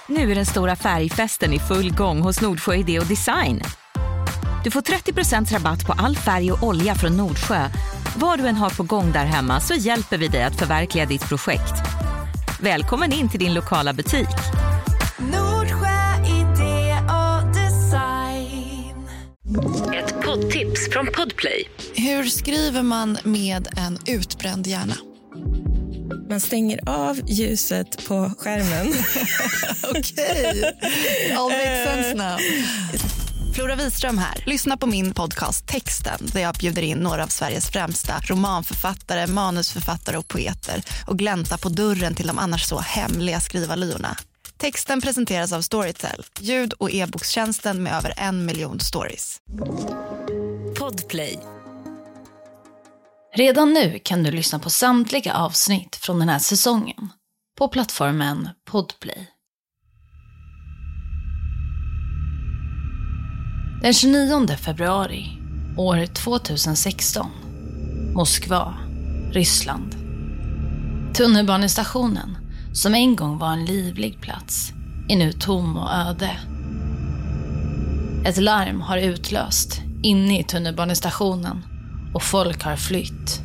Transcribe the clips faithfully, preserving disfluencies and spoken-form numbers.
Nu är den stora färgfesten i full gång hos Nordsjö Idé och Design. Du får trettio procent rabatt på all färg och olja från Nordsjö. Vad du än har på gång där hemma så hjälper vi dig att förverkliga ditt projekt. Välkommen in till din lokala butik. Nordsjö Idé och Design. Ett poddtips från Podplay. Hur skriver man med en utbränd hjärna? Man stänger av ljuset på skärmen. Okej, all makes sense now. Flora Wiström här. Lyssna på min podcast Texten där jag bjuder in några av Sveriges främsta romanförfattare, manusförfattare och poeter och glänta på dörren till de annars så hemliga skrivarlyorna. Texten presenteras av Storytel, ljud- och e-bokstjänsten med över en miljon stories. Podplay. Redan nu kan du lyssna på samtliga avsnitt från den här säsongen på plattformen Podplay. Den tjugonionde februari år tvåtusensexton, Moskva, Ryssland. Tunnelbanestationen, som en gång var en livlig plats, är nu tom och öde. Ett larm har utlöst inne i tunnelbanestationen och folk har flytt.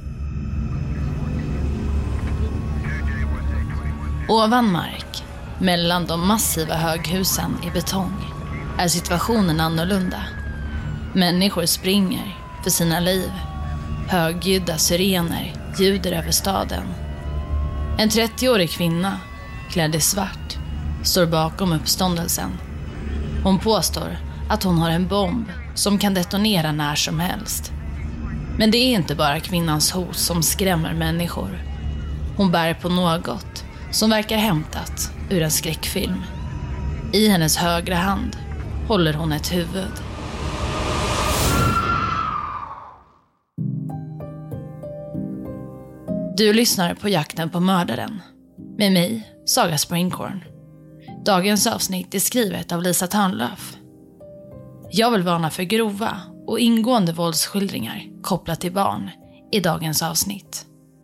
Ovan mark, mellan de massiva höghusen i betong, är situationen annorlunda. Människor springer för sina liv. Högljudda sirener ljuder över staden. En trettioårig kvinna, klädd i svart, står bakom uppståndelsen. Hon påstår att hon har en bomb som kan detonera när som helst. Men det är inte bara kvinnans hot som skrämmer människor. Hon bär på något som verkar hämtat ur en skräckfilm. I hennes högra hand håller hon ett huvud. Du lyssnar på Jakten på mördaren. Med mig, Saga Springhorn. Dagens avsnitt är skrivet av Lisa Törnlöf. Jag vill varna för grova och ingående våldsskildringar kopplat till barn i dagens avsnitt.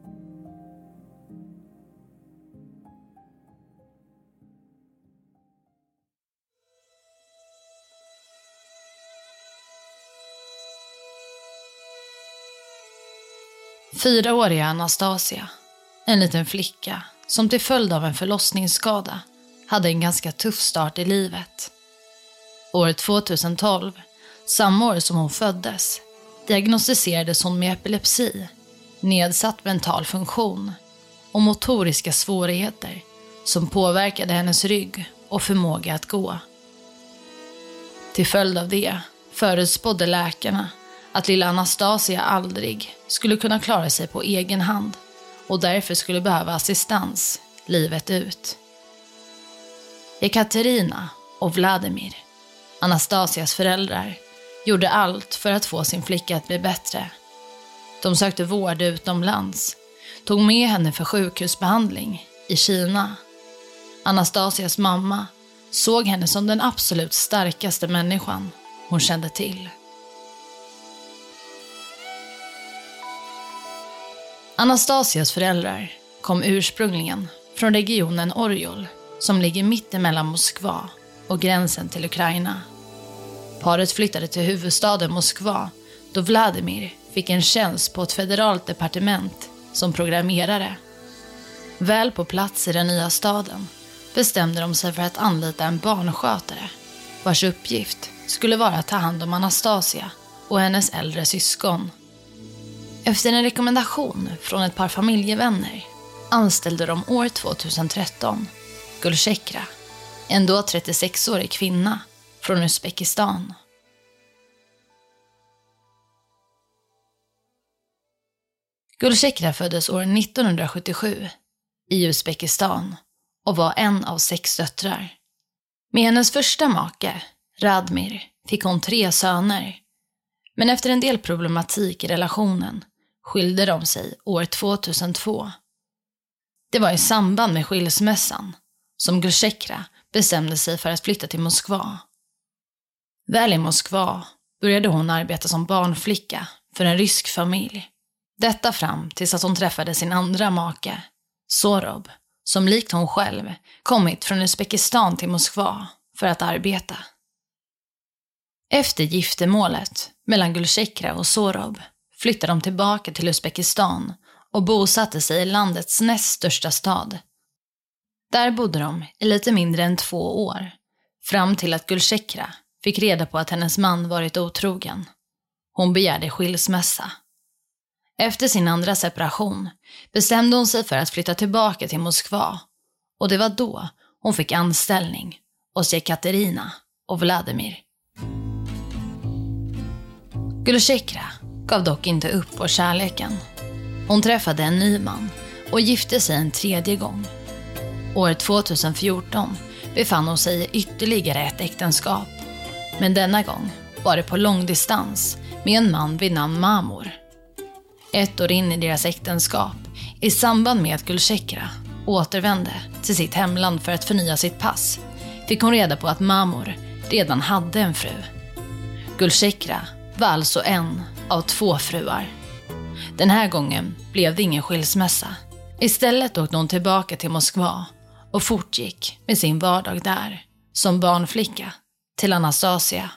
Fyraåriga Anastasia, en liten flicka som till följd av en förlossningsskada hade en ganska tuff start i livet. År tvåtusentolv, samma år som hon föddes, diagnostiserades hon med epilepsi, nedsatt mental funktion och motoriska svårigheter som påverkade hennes rygg och förmåga att gå. Till följd av det förutspådde läkarna att lilla Anastasia aldrig skulle kunna klara sig på egen hand och därför skulle behöva assistans livet ut. Ekaterina och Vladimir, Anastasias föräldrar, gjorde allt för att få sin flicka att bli bättre. De sökte vård utomlands, tog med henne för sjukhusbehandling i Kina. Anastasias mamma såg henne som den absolut starkaste människan hon kände till. Anastasias föräldrar kom ursprungligen från regionen Oryol som ligger mitt emellan Moskva och gränsen till Ukraina. Paret flyttade till huvudstaden Moskva då Vladimir fick en tjänst på ett federalt departement som programmerare. Väl på plats i den nya staden bestämde de sig för att anlita en barnskötare vars uppgift skulle vara att ta hand om Anastasia och hennes äldre syskon. Efter en rekommendation från ett par familjevänner anställde de år tvåtusentretton Gulchekra, en då trettiosexårig kvinna från Uzbekistan. Gulchekra föddes år nittonhundrasjuttiosju i Uzbekistan och var en av sex döttrar. Med hennes första make, Radmir, fick hon tre söner. Men efter en del problematik i relationen skilde de sig år tvåtusentvå. Det var i samband med skilsmässan som Gulchekra bestämde sig för att flytta till Moskva. Väl i Moskva började hon arbeta som barnflicka för en rysk familj. Detta fram tills att hon träffade sin andra make, Sorob, som likt hon själv kommit från Uzbekistan till Moskva för att arbeta. Efter giftermålet mellan Gulchekra och Zorob flyttade de tillbaka till Uzbekistan och bosatte sig i landets näst största stad. Där bodde de i lite mindre än två år, fram till att Gulchekra fick reda på att hennes man varit otrogen. Hon begärde skilsmässa. Efter sin andra separation bestämde hon sig för att flytta tillbaka till Moskva, och det var då hon fick anställning hos Ekaterina och Vladimir. Gulchekra gav dock inte upp på kärleken. Hon träffade en ny man och gifte sig en tredje gång. År tjugohundrafjorton befann hon sig i ytterligare ett äktenskap, men denna gång var det på långdistans med en man vid namn Mamor. Ett år in i deras äktenskap, i samband med att Gulchekra återvände till sitt hemland för att förnya sitt pass, fick hon reda på att Mamor redan hade en fru. Gulchekra var alltså en av två fruar. Den här gången blev det ingen skilsmässa. Istället åkte hon tillbaka till Moskva och fortgick med sin vardag där, som barnflicka, till Anastasia.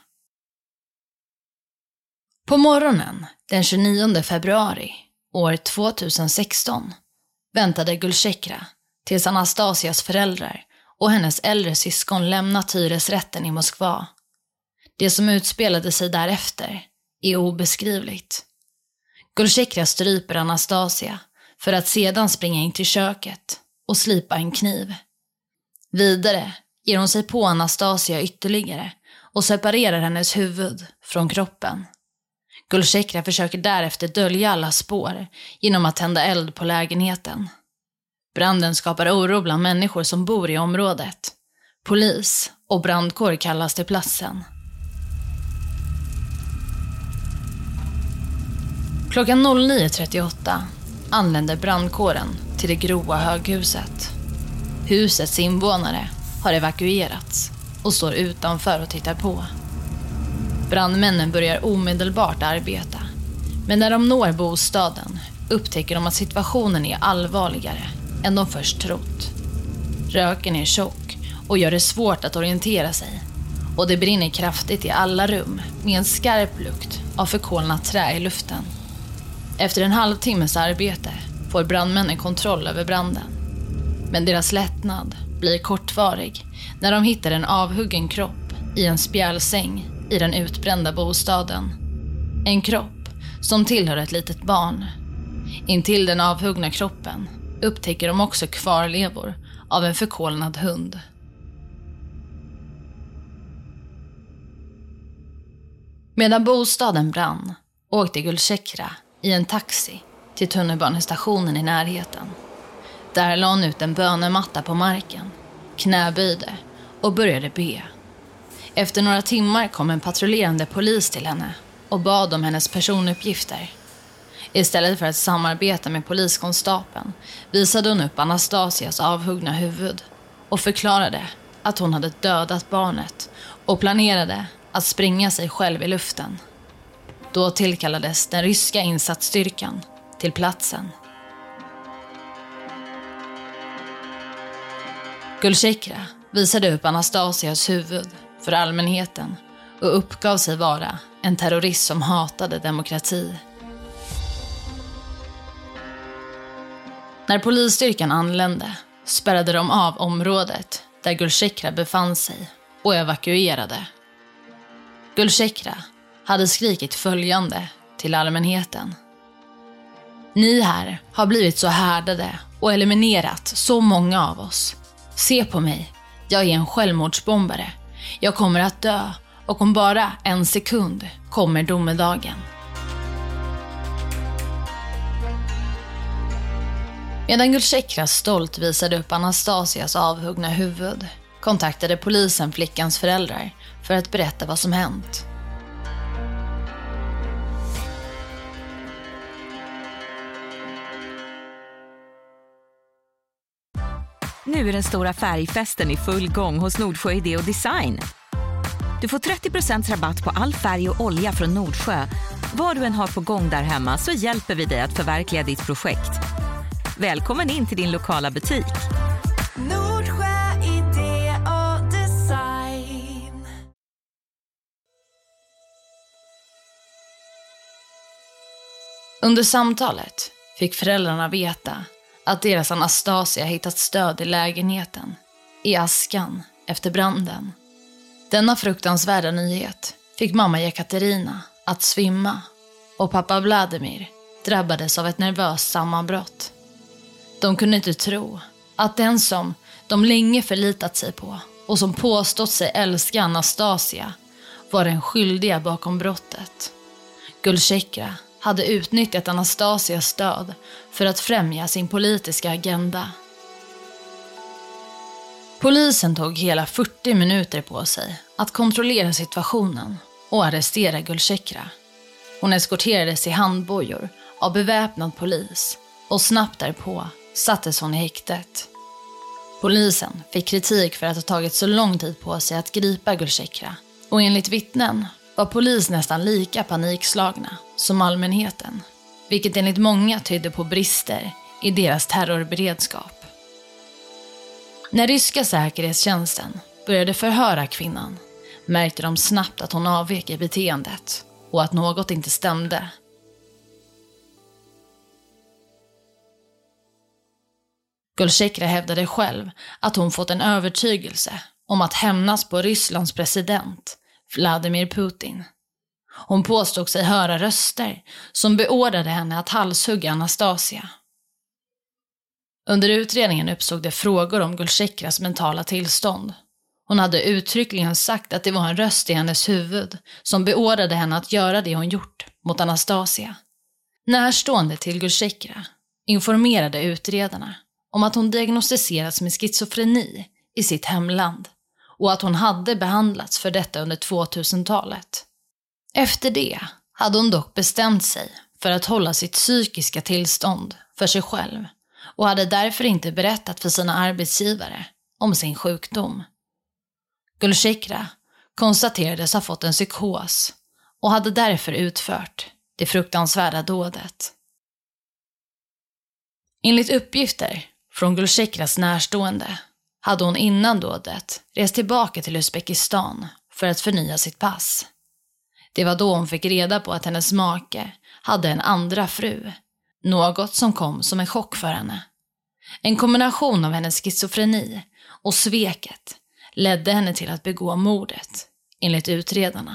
På morgonen den tjugonionde februari år tjugohundrasexton väntade Gulchekra tills Anastasias föräldrar och hennes äldre syskon lämnat hyresrätten i Moskva. Det som utspelade sig därefter är obeskrivligt. Gulchekra stryper Anastasia för att sedan springa in till köket och slipa en kniv. Vidare ger hon sig på Anastasia ytterligare och separerar hennes huvud från kroppen. Gulchekra försöker därefter dölja alla spår genom att tända eld på lägenheten. Branden skapar oro bland människor som bor i området. Polis och brandkår kallas till platsen. Klockan nio trettioåtta anländer brandkåren till det gråa höghuset. Husets invånare har evakuerats och står utanför och tittar på. Brandmännen börjar omedelbart arbeta, men när de når bostaden upptäcker de att situationen är allvarligare än de först trott. Röken är tjock och gör det svårt att orientera sig, och det brinner kraftigt i alla rum med en skarp lukt av förkolnat trä i luften. Efter en halvtimmes arbete får brandmännen kontroll över branden, men deras lättnad blir kortvarig när de hittar en avhuggen kropp i en spjälsäng i den utbrända bostaden. En kropp som tillhör ett litet barn. Intill den avhuggna kroppen upptäcker de också kvarlevor av en förkolnad hund. Medan bostaden brann åkte Gulchekra i en taxi till tunnelbanestationen i närheten. Där la hon ut en bönematta på marken, knäböjde och började be. Efter några timmar kom en patrullerande polis till henne och bad om hennes personuppgifter. Istället för att samarbeta med poliskonstapeln visade hon upp Anastasias avhuggna huvud och förklarade att hon hade dödat barnet och planerade att springa sig själv i luften. Då tillkallades den ryska insatsstyrkan till platsen. Gulchekra visade upp Anastasias huvud för allmänheten och uppgav sig vara en terrorist som hatade demokrati. När polisstyrkan anlände spärrade de av området där Gulchekra befann sig och evakuerade. Gulchekra hade skrikit följande till allmänheten: "Ni här har blivit så härdade och eliminerat så många av oss. Se på mig, jag är en självmordsbombare. Jag kommer att dö och om bara en sekund kommer domedagen." Medan Gulchekra stolt visade upp Anastasias avhuggna huvud kontaktade polisen flickans föräldrar för att berätta vad som hänt. Nu är den stora färgfesten i full gång hos Nordsjö Idé och Design. Du får trettio procent rabatt på all färg och olja från Nordsjö. Vad du än har på gång där hemma så hjälper vi dig att förverkliga ditt projekt. Välkommen in till din lokala butik. Under samtalet fick föräldrarna veta att deras Anastasia hittat stöd i lägenheten, i askan efter branden. Denna fruktansvärda nyhet fick mamma Ekaterina att svimma och pappa Vladimir drabbades av ett nervöst sammanbrott. De kunde inte tro att den som de länge förlitat sig på och som påstått sig älska Anastasia var den skyldiga bakom brottet. Gulchekra hade utnyttjat Anastasias stöd för att främja sin politiska agenda. Polisen tog hela fyrtio minuter på sig att kontrollera situationen och arrestera Gulchekra. Hon eskorterades i handbojor av beväpnad polis och snabbt därpå sattes hon i häktet. Polisen fick kritik för att ha tagit så lång tid på sig att gripa Gulchekra, och enligt vittnen var polis nästan lika panikslagna som allmänheten, vilket enligt många tydde på brister i deras terrorberedskap. När ryska säkerhetstjänsten började förhöra kvinnan märkte de snabbt att hon avvek i beteendet och att något inte stämde. Gulchekra hävdade själv att hon fått en övertygelse om att hämnas på Rysslands president Vladimir Putin. Hon påstod sig höra röster som beordrade henne att halshugga Anastasia. Under utredningen uppstod det frågor om Gulchekras mentala tillstånd. Hon hade uttryckligen sagt att det var en röst i hennes huvud som beordrade henne att göra det hon gjort mot Anastasia. Närstående till Gulchekra informerade utredarna om att hon diagnostiserats med schizofreni i sitt hemland och att hon hade behandlats för detta under tvåtusentalet. Efter det hade hon dock bestämt sig för att hålla sitt psykiska tillstånd för sig själv och hade därför inte berättat för sina arbetsgivare om sin sjukdom. Gulchekra konstaterades ha fått en psykos och hade därför utfört det fruktansvärda dådet. Enligt uppgifter från Gulchekras närstående hade hon innan dådet rest tillbaka till Uzbekistan för att förnya sitt pass. Det var då hon fick reda på att hennes make hade en andra fru, något som kom som en chock för henne. En kombination av hennes schizofreni och sveket ledde henne till att begå mordet, enligt utredarna.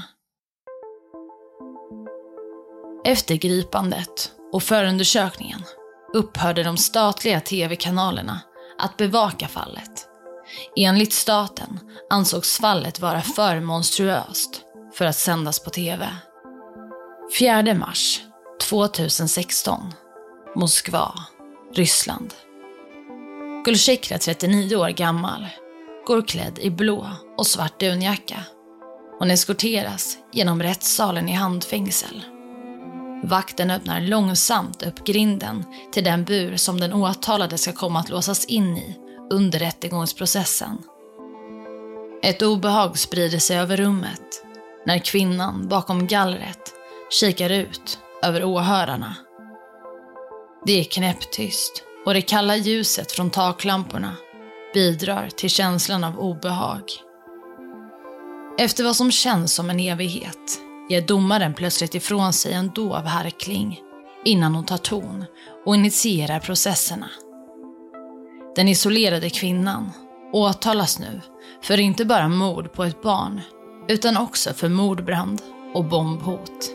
Efter gripandet och förundersökningen upphörde de statliga tv-kanalerna att bevaka fallet. Enligt staten ansågs fallet vara för monstruöst för att sändas på tv. fjärde mars tjugohundrasexton, Moskva, Ryssland. Gulchekra, trettionio år gammal, går klädd i blå och svart dunjacka. Hon eskorteras genom rättssalen i handfängsel. Vakten öppnar långsamt upp grinden till den bur som den åtalade ska komma att låsas in i under rättegångsprocessen. Ett obehag sprider sig över rummet när kvinnan bakom gallret kikar ut över åhörarna. Det är knäpptyst och det kalla ljuset från taklamporna bidrar till känslan av obehag. Efter vad som känns som en evighet ger domaren plötsligt ifrån sig en dov harkling innan hon tar ton och initierar processerna. Den isolerade kvinnan åtalas nu för inte bara mord på ett barn utan också för mordbrand och bombhot.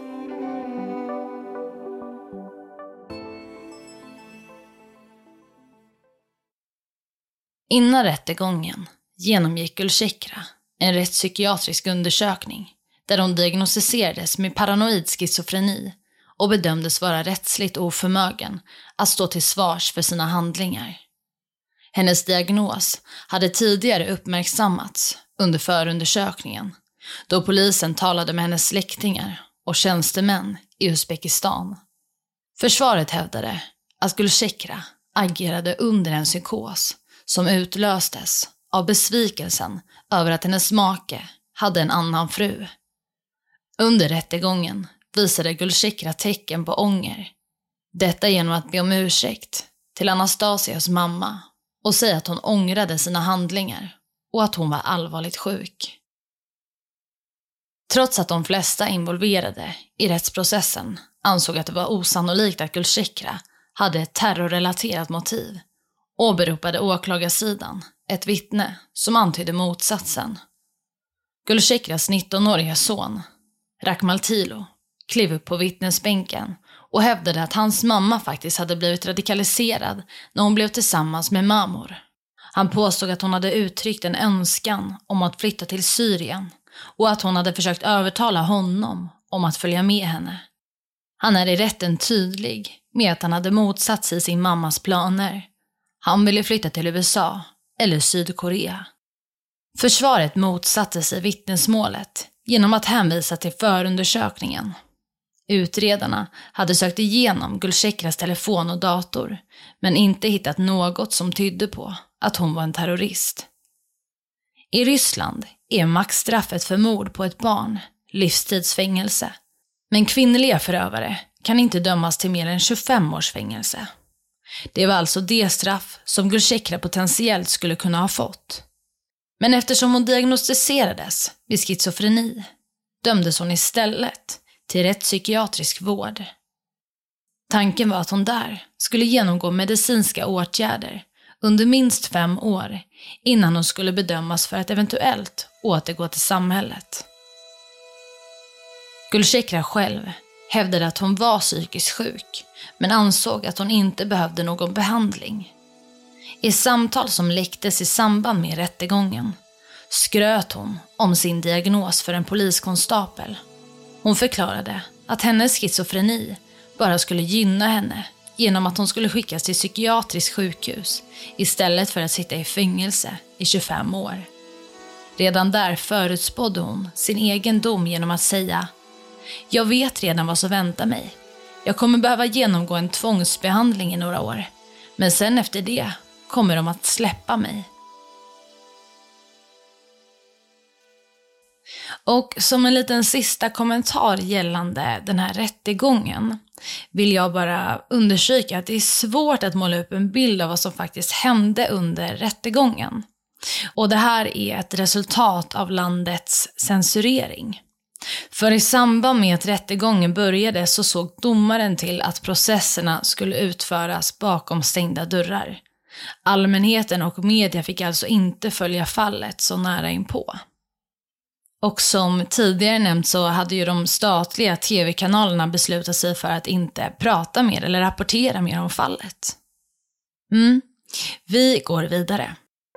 Innan rättegången genomgick Gulchekra en rättspsykiatrisk undersökning där hon diagnostiserades med paranoid schizofreni och bedömdes vara rättsligt oförmögen att stå till svars för sina handlingar. Hennes diagnos hade tidigare uppmärksammats under förundersökningen då polisen talade med hennes släktingar och tjänstemän i Uzbekistan. Försvaret hävdade att Gulchekra agerade under en psykos som utlöstes av besvikelsen över att hennes make hade en annan fru. Under rättegången visade Gulchekra tecken på ånger. Detta genom att be om ursäkt till Anastasias mamma och säga att hon ångrade sina handlingar och att hon var allvarligt sjuk. Trots att de flesta involverade i rättsprocessen ansåg att det var osannolikt att Gulchekra hade ett terrorrelaterat motiv, åberopade åklagarsidan ett vittne som antydde motsatsen. Gulchekras nittonåriga son, Rakmal Tilo, klev upp på vittnesbänken och hävdade att hans mamma faktiskt hade blivit radikaliserad när hon blev tillsammans med Mamor. Han påstod att hon hade uttryckt en önskan om att flytta till Syrien och att hon hade försökt övertala honom om att följa med henne. Han är i rätten tydlig med att han hade motsatt sig sin mammas planer. Han ville flytta till U S A eller Sydkorea. Försvaret motsatte sig vittnesmålet genom att hänvisa till förundersökningen. Utredarna hade sökt igenom Gulchekras telefon och dator, men inte hittat något som tydde på att hon var en terrorist. I Ryssland är maxstraffet för mord på ett barn livstidsfängelse, men kvinnliga förövare kan inte dömas till mer än tjugofem års fängelse. Det var alltså det straff som Gulchekra potentiellt skulle kunna ha fått. Men eftersom hon diagnostiserades vid schizofreni dömdes hon istället till rättspsykiatrisk vård. Tanken var att hon där skulle genomgå medicinska åtgärder under minst fem år innan hon skulle bedömas för att eventuellt återgå till samhället. Gulchekra själv hävdade att hon var psykiskt sjuk, men ansåg att hon inte behövde någon behandling. I samtal som läcktes i samband med rättegången skröt hon om sin diagnos för en poliskonstapel. Hon förklarade att hennes schizofreni bara skulle gynna henne genom att hon skulle skickas till psykiatriskt sjukhus istället för att sitta i fängelse i tjugofem år. Redan där förutspådde hon sin egen dom genom att säga: "Jag vet redan vad som väntar mig. Jag kommer behöva genomgå en tvångsbehandling i några år, men sen efter det kommer de att släppa mig." Och som en liten sista kommentar gällande den här rättegången vill jag bara undersöka att det är svårt att måla upp en bild av vad som faktiskt hände under rättegången. Och det här är ett resultat av landets censurering. För i samband med att rättegången började så såg domaren till att processerna skulle utföras bakom stängda dörrar. Allmänheten och media fick alltså inte följa fallet så nära inpå. Och som tidigare nämnt så hade ju de statliga tv-kanalerna beslutat sig för att inte prata mer eller rapportera mer om fallet. Mm, vi går vidare.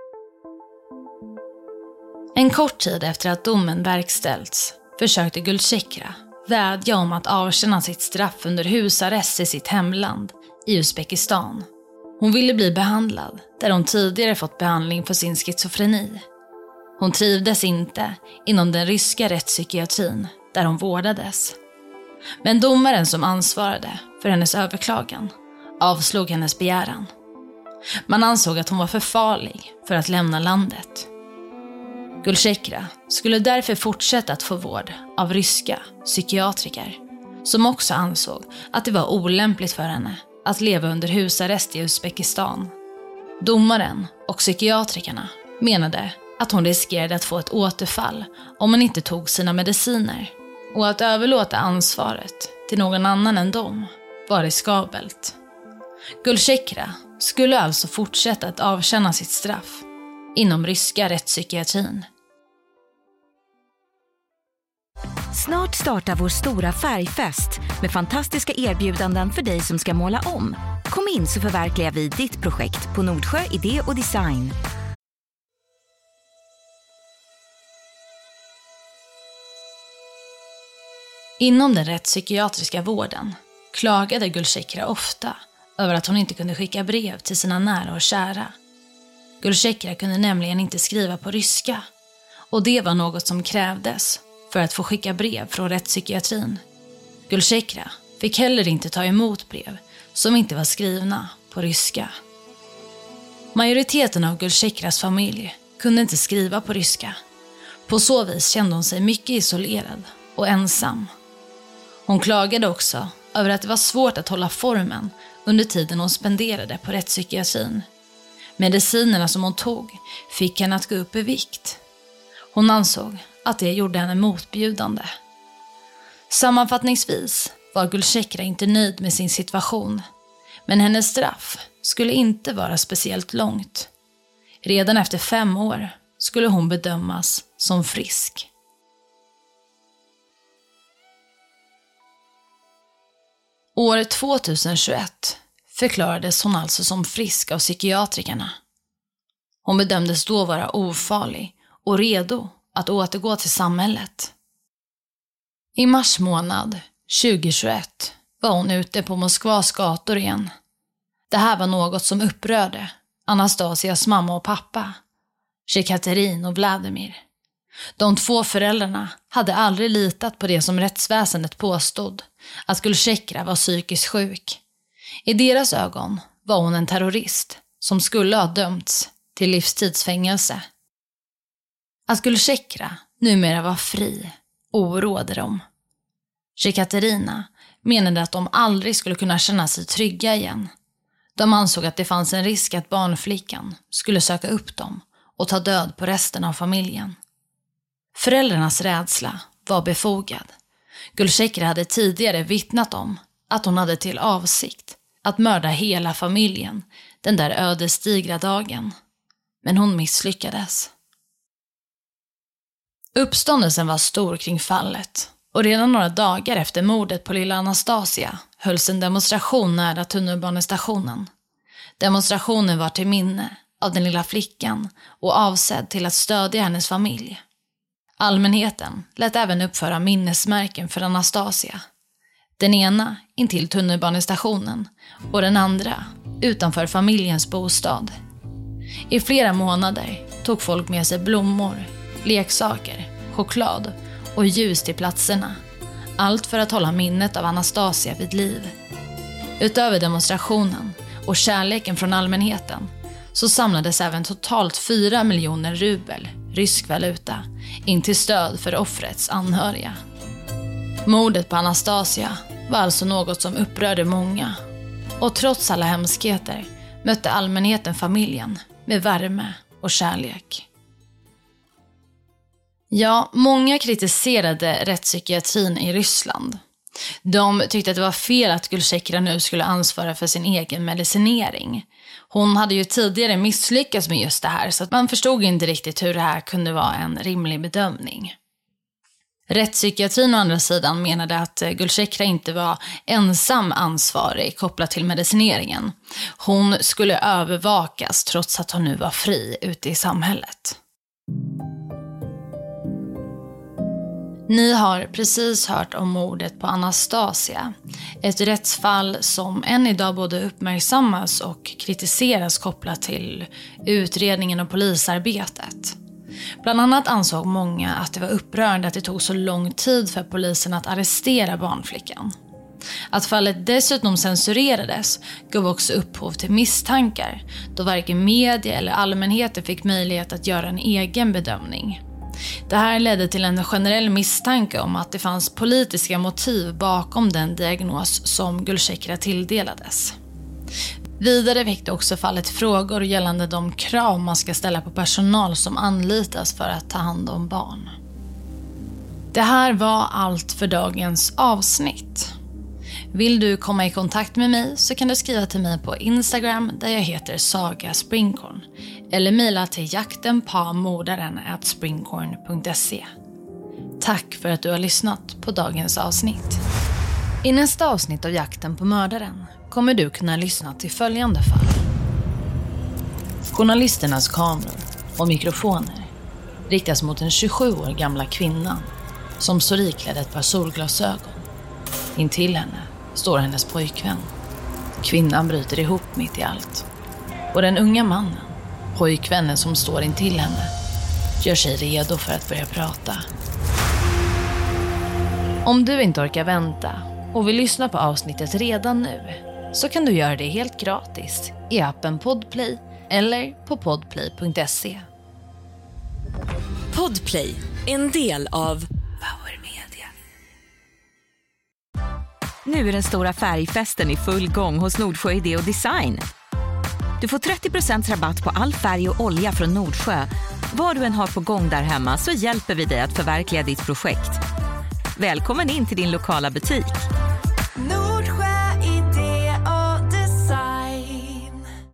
En kort tid efter att domen verkställts försökte Gulchekra vädja om att avtjäna sitt straff under husarrest i sitt hemland, i Uzbekistan. Hon ville bli behandlad där hon tidigare fått behandling för sin schizofreni. Hon trivdes inte inom den ryska rättspsykiatrin där hon vårdades. Men domaren som ansvarade för hennes överklagan avslog hennes begäran. Man ansåg att hon var för farlig för att lämna landet. Gulchekra skulle därför fortsätta att få vård av ryska psykiatriker som också ansåg att det var olämpligt för henne att leva under husarrest i Uzbekistan. Domaren och psykiatrikerna menade att hon riskerade att få ett återfall om hon inte tog sina mediciner, och att överlåta ansvaret till någon annan än dem var riskabelt. Gulchekra skulle alltså fortsätta att avtjäna sitt straff inom ryska rättspsykiatrin. Snart startar vår stora färgfest med fantastiska erbjudanden för dig som ska måla om. Kom in så förverkligar vi ditt projekt på Nordsjö Idé och Design. Inom den rättspsykiatriska vården klagade Gulchekra ofta över att hon inte kunde skicka brev till sina nära och kära. Gulchekra kunde nämligen inte skriva på ryska, och det var något som krävdes för att få skicka brev från rättspsykiatrin. Gulchekra fick heller inte ta emot brev som inte var skrivna på ryska. Majoriteten av Gulchekras familj kunde inte skriva på ryska. På så vis kände hon sig mycket isolerad och ensam. Hon klagade också över att det var svårt att hålla formen under tiden hon spenderade på rättspsykiatrin. Medicinerna som hon tog fick henne att gå upp i vikt. Hon ansåg att det gjorde henne motbjudande. Sammanfattningsvis var Gulchekra inte nöjd med sin situation, men hennes straff skulle inte vara speciellt långt. Redan efter fem år skulle hon bedömas som frisk. År tjugohundratjugoett förklarades hon alltså som frisk av psykiatrikerna. Hon bedömdes då vara ofarlig och redo att återgå till samhället. I mars månad tjugohundratjugoett var hon ute på Moskvas gator igen. Det här var något som upprörde Anastasias mamma och pappa, Jekaterin och Vladimir. De två föräldrarna hade aldrig litat på det som rättsväsendet påstod, att Gulchekra var psykiskt sjuk. I deras ögon var hon en terrorist som skulle ha dömts till livstidsfängelse. Att Gulchekra numera var fri oroade dem. Jekaterina menade att de aldrig skulle kunna känna sig trygga igen. De ansåg att det fanns en risk att barnflickan skulle söka upp dem och ta död på resten av familjen. Föräldrarnas rädsla var befogad. Gulchekra hade tidigare vittnat om att hon hade till avsikt att mörda hela familjen den där ödesdigra dagen. Men hon misslyckades. Uppståndelsen var stor kring fallet och redan några dagar efter mordet på lilla Anastasia hölls en demonstration nära tunnelbanestationen. Demonstrationen var till minne av den lilla flickan och avsedd till att stödja hennes familj. Allmänheten lät även uppföra minnesmärken för Anastasia. Den ena intill tunnelbanestationen och den andra utanför familjens bostad. I flera månader tog folk med sig blommor, leksaker, choklad och ljus till platserna. Allt för att hålla minnet av Anastasia vid liv. Utöver demonstrationen och kärleken från allmänheten så samlades även totalt fyra miljoner rubel, rysk valuta, in till stöd för offrets anhöriga. Mordet på Anastasia var alltså något som upprörde många. Och trots alla hemskheter mötte allmänheten familjen med värme och kärlek. Ja, många kritiserade rättspsykiatrin i Ryssland. De tyckte att det var fel att Gulchekra nu skulle ansvara för sin egen medicinering. Hon hade ju tidigare misslyckats med just det här, så att man förstod inte riktigt hur det här kunde vara en rimlig bedömning. Rättspsykiatrin å andra sidan menade att Gulchekra inte var ensam ansvarig kopplat till medicineringen. Hon skulle övervakas trots att hon nu var fri ute i samhället. Ni har precis hört om mordet på Anastasia. Ett rättsfall som än idag både uppmärksammas och kritiseras kopplat till utredningen och polisarbetet. Bland annat ansåg många att det var upprörande att det tog så lång tid för polisen att arrestera barnflickan. Att fallet dessutom censurerades gav också upphov till misstankar, då varken media eller allmänheten fick möjlighet att göra en egen bedömning. Det här ledde till en generell misstanke om att det fanns politiska motiv bakom den diagnos som Gulchekra tilldelades. Vidare väckte också fallet frågor gällande de krav man ska ställa på personal som anlitas för att ta hand om barn. Det här var allt för dagens avsnitt. Vill du komma i kontakt med mig så kan du skriva till mig på Instagram där jag heter Saga Springhorn eller mejla till jaktenpamordaren at springhorn punkt se. Tack för att du har lyssnat på dagens avsnitt. I nästa avsnitt av Jakten på mördaren kommer du kunna lyssna till följande fall. Journalisternas kameror och mikrofoner riktas mot en tjugosju år gamla kvinna som står iklädd ett par solglasögon. Intill henne står hennes pojkvän. Kvinnan bryter ihop mitt i allt. Och den unga mannen, pojkvännen som står intill henne, gör sig redo för att börja prata. Om du inte orkar vänta och vill lyssna på avsnittet redan nu så kan du göra det helt gratis i appen Podplay eller på podplay punkt se. Podplay, en del av Power Media. Nu är den stora färgfesten i full gång hos Nordsjö Idé och Design. Du får trettio procent rabatt på all färg och olja från Nordsjö. Vad du än har på gång där hemma så hjälper vi dig att förverkliga ditt projekt. Välkommen in till din lokala butik.